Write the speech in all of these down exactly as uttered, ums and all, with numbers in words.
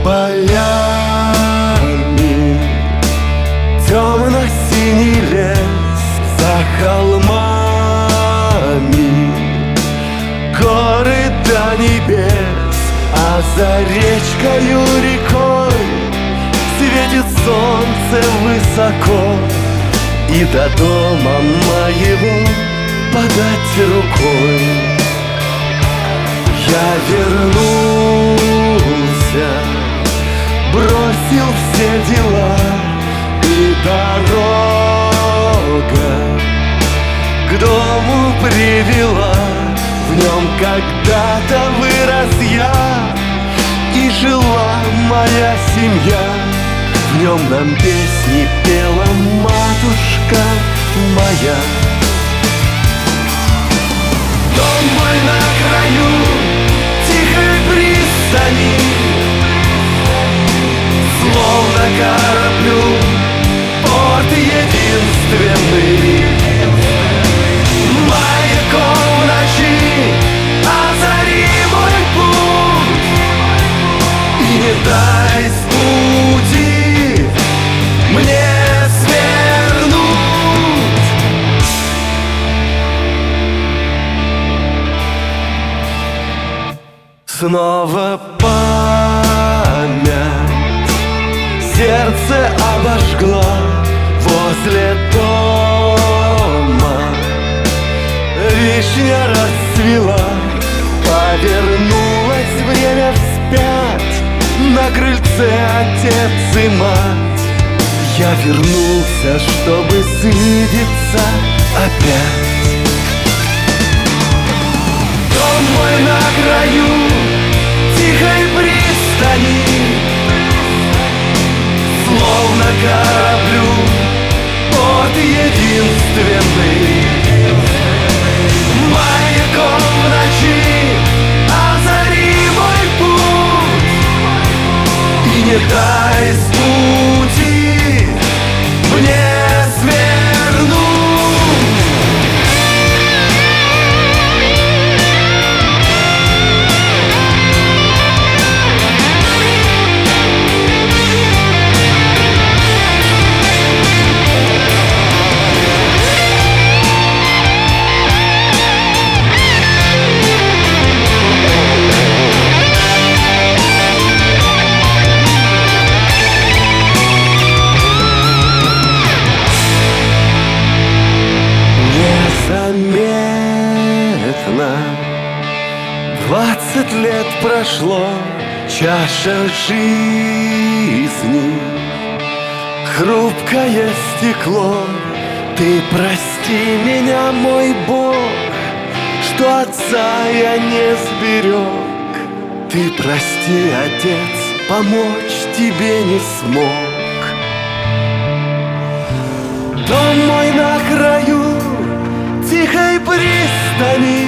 полями темно-синий лес, за холмами горы до небес, а за речкою рекой светит солнце высоко, и до дома моего подать рукой. Я вернулся, бросил все дела, и дорога к дому привела. В нем когда-то вырос я, и жила моя семья. В нем нам песни пела матушка моя. Дом мой на краю тихой пристани, словно кораблю порт единственный. Маяком в ночи озари мой путь, и не дай с пути мне свернуть. Снова память сердце обожгла возле дома. Вишня расцвела, повернулось время вспять. На крыльце отец и мать. Я вернулся, чтобы свидеться опять. Дом мой на краю тихой пристани, словно кораблю порт единственный. Маяком в ночи озари мой путь, и не дай с пути мне свернуть. Незаметно двадцать лет прошло, чаша жизни, хрупкое стекло. Ты прости меня, мой Бог, что отца я не сберег. Ты прости, Отец, помочь тебе не смог. Дом мой на краю тихой пристани,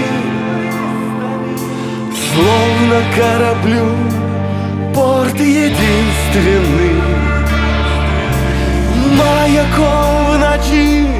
словно кораблю порт единственный. Маяком в ночи